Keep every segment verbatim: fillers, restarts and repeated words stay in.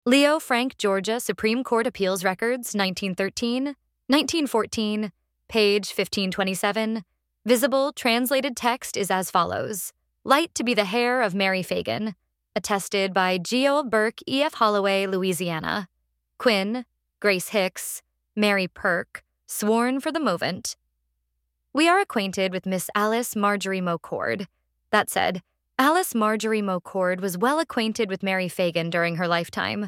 Leo Frank, Georgia, Supreme Court Appeals Records, nineteen thirteen, nineteen fourteen, page fifteen twenty-seven. Visible translated text is as follows. Light to be the hair of Mary Fagan. Attested by Geo Burke, E F. Holloway, Louisiana. Quinn, Grace Hicks, Mary Perk, sworn for the movant. We are acquainted with Miss Alice Marjorie Mocord. That said, Alice Marjorie Mocord was well acquainted with Mary Fagan during her lifetime.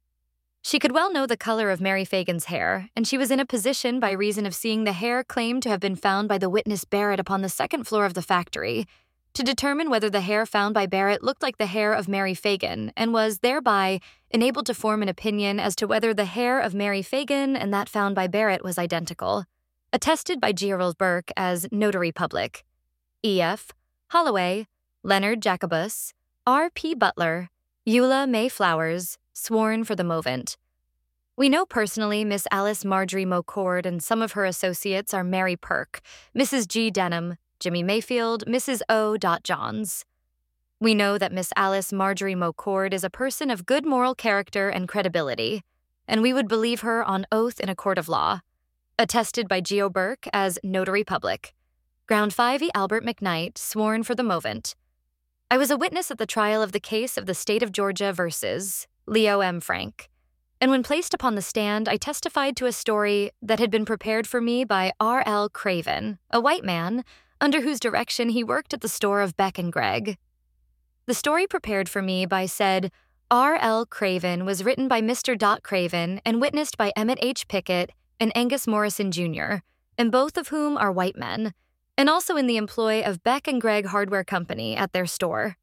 She could well know the color of Mary Fagan's hair, and she was in a position by reason of seeing the hair claimed to have been found by the witness Barrett upon the second floor of the factory, to determine whether the hair found by Barrett looked like the hair of Mary Fagan and was, thereby, enabled to form an opinion as to whether the hair of Mary Fagan and that found by Barrett was identical. Attested by Gerald Burke as Notary Public. E F. Holloway, Leonard Jacobus, R. P. Butler, Eula May Flowers, sworn for the movant. We know personally Miss Alice Marjorie Mocord, and some of her associates are Mary Perk, Missus G. Denham, Jimmy Mayfield, Missus O. Johns. We know that Miss Alice Marjorie Mocord is a person of good moral character and credibility, and we would believe her on oath in a court of law. Attested by Geo Burke as Notary Public. Ground five E. Albert McKnight, sworn for the movant. I was a witness at the trial of the case of the State of Georgia versus Leo M. Frank, and when placed upon the stand, I testified to a story that had been prepared for me by R L Craven, a white man, under whose direction he worked at the store of Beck and Gregg. The story prepared for me by said R L Craven was written by Mister Dot Craven and witnessed by Emmett H. Pickett and Angus Morrison Junior, and both of whom are white men, and also in the employ of Beck and Gregg Hardware Company at their store.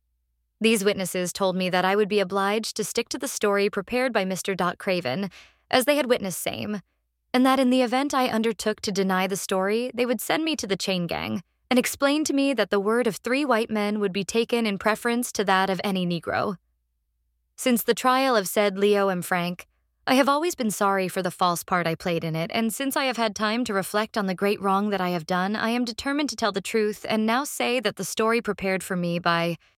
These witnesses told me that I would be obliged to stick to the story prepared by Mister Dot Craven, as they had witnessed same, and that in the event I undertook to deny the story, they would send me to the chain gang and explain to me that the word of three white men would be taken in preference to that of any Negro. Since the trial of said Leo M. Frank, I have always been sorry for the false part I played in it, and since I have had time to reflect on the great wrong that I have done, I am determined to tell the truth and now say that the story prepared for me by